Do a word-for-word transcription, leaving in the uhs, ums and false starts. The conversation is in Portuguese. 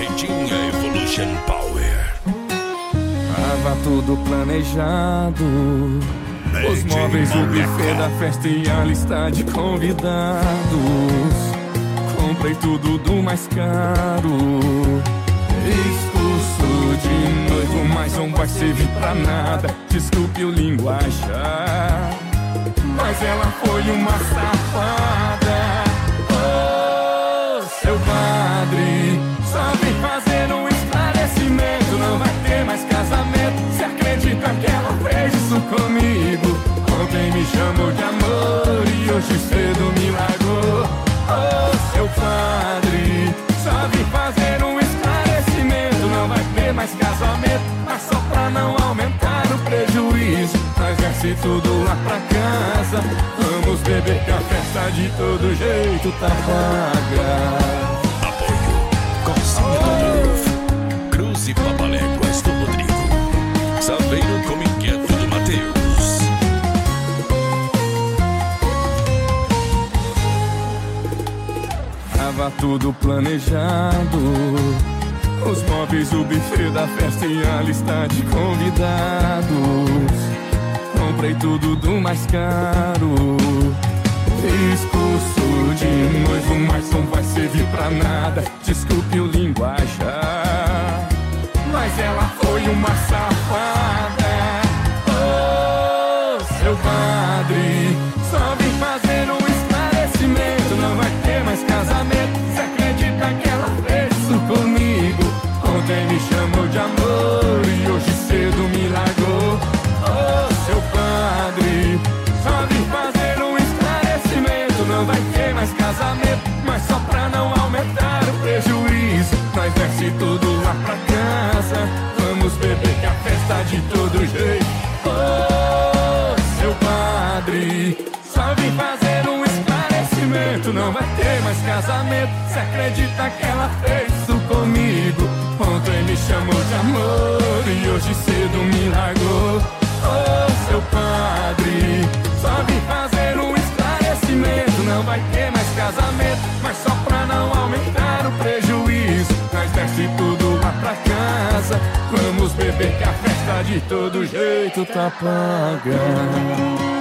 Vitinha Evolution Power. Tava tudo planejado. Os móveis, o buffet da festa e a lista de convidados. Comprei tudo do mais caro. Discurso de noivo, mas não vai servir pra nada. Desculpe o linguajar, mas ela foi uma safada. Oh, seu padre, só vem fazer um esclarecimento. Não vai ter mais casamento. Você acredita que ela fez isso comigo? Ontem me chamou de amor e hoje cedo me largou. Oh, seu padre, só vem fazer um esclarecimento. Não vai ter mais casamento, mas só pra não aumentar o prejuízo, nós desce tudo lá pra casa. Vamos beber que a festa de todo jeito tá paga. Apoio Cozinha do Povo, Cruz e Papaléguas do Rodrigo, Saveiro com Inquieto do Matheus. Tava tudo planejado. Os móveis, o buffet da festa e a lista de convidados. Comprei tudo do mais caro. Fiz curso de noivo, mas não vai servir pra nada. Desculpe o linguajar, mas ela foi uma safada. Oh, seu padre, só vem fazer um esclarecimento. Não vai ter mais casamento. Você acredita que ela fez isso comigo? Ontem me chamou de amor e hoje cedo me largou. Oh, seu padre, só vim fazer um esclarecimento. Não vai ter mais casamento, mas só pra não aumentar o prejuízo, nós desce tudo lá pra casa. Vamos beber que a festa de todo jeito. Oh, seu padre, só vim fazer um esclarecimento. Não vai ter mais casamento. Você acredita que ela fez isso comigo? Ontem me chamou de amor e hoje cedo me largou. Oh, seu padre, só vim fazer um esclarecimento. Não vai ter mais casamento, mas só pra não aumentar o prejuízo, nós desce tudo lá pra casa. Vamos beber que a festa de todo jeito tá paga.